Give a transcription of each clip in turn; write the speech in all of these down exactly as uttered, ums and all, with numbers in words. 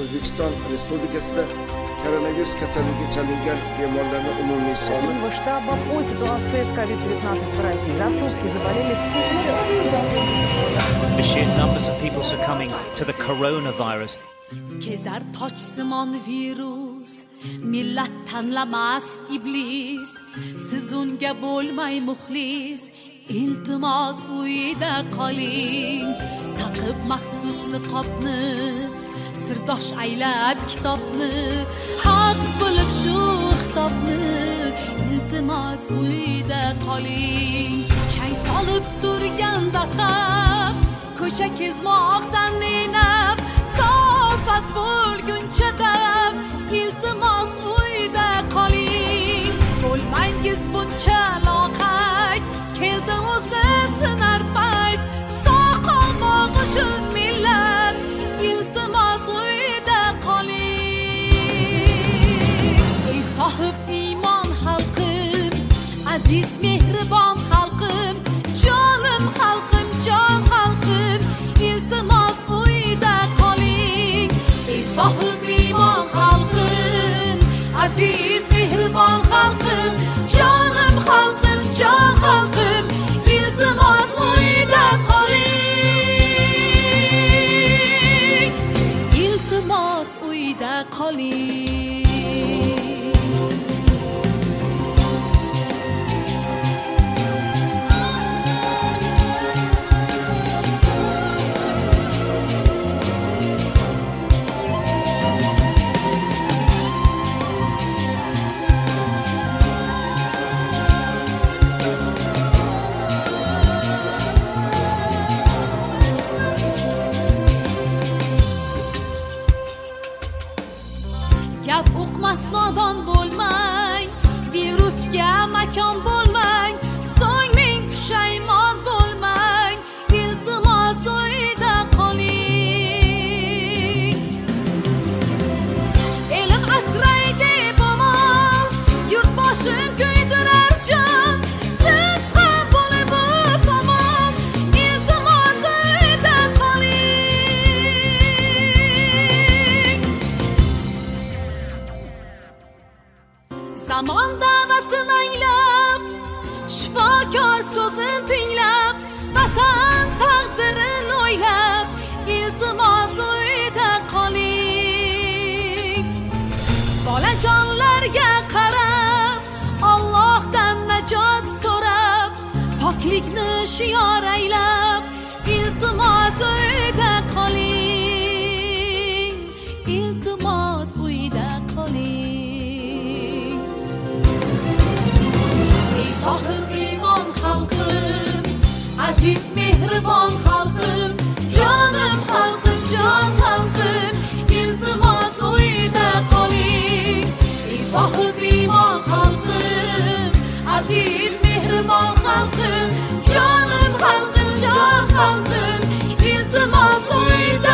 O'zbekiston Respublikasida koronavirus kasalligiga chalingan bemorlarning umumiy soni штаба по ситуации с ковид девятнадцать в России. За сутки заболели тысячи. The sheer numbers of people succumbing to the coronavirus. Kezar tochsimon virus, millat tanlamas iblis, siz unga bo'lmay muxlis, iltimos uyda qoling, taqib maxsus niqobni, sirdosh aylab kitobni, haq bilib shu xitobni, iltimos uyda qoling. Chay solib turganda qab, ko'cha kezmoqdan nenab, tofat bo'lguncha dab, iltimos uyda qoling. Bo'lmangiz buncha loqayd, keldi o'zni sinar payt, sog' qolmoq uchun millat, iltimos uyda qoling. Ey sohib iymon xalqim, aziz mehribon xalqim, jonim xalqim, jon xalqim, iltimos uyda qoling. Ey sohib iymon xalqim, aziz mehribon xalqim, jonim xalqim, jon xalqim, iltimos uyda qoling. Iltimos uyda qoling. Gap uqmas nodon bo'lmang, virusga makon bo'lmang, so'ng ming pushaymon bo'lmang, iltimos uyda qoling. Elim asraydi bomon, yurt boshim kuydirar jon, siz ham bo'lib bu tomon, iltimos uyda qoling. Zamon da'vatini anglab, shifokor so'zin tinglab, vatan taqdirini o'ylab, iltimos uyda qoling. Bolajonlarga qarab, Allohdan najot so'rab, poklikni shior aylab, iltimos uyda qoling. Iltimos uyda qoling. Ey sohib iymon xalqim, aziz mehribon xalqim, jonim xalqim, jon xalqim, iltimos uyda qoling. Ey sohib iymon xalqim, aziz mehribon xalqim, jonim xalqim, jon xalqim, iltimos uyda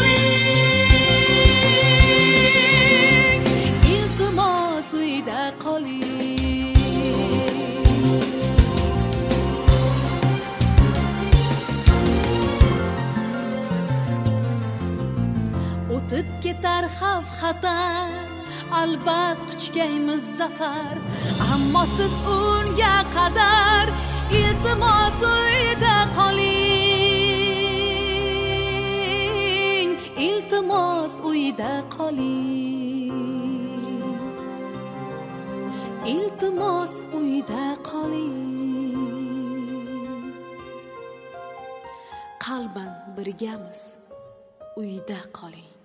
qoling. Iltimos uyda qoling. O'tib ketar xavf xatar, albat quchgaymiz zafar, ammo siz unga qadar, iltimos uyda qoling. Iltimos uyda qoling. Iltimos uyda qoling. Qalban birgamiz, uyda qoling.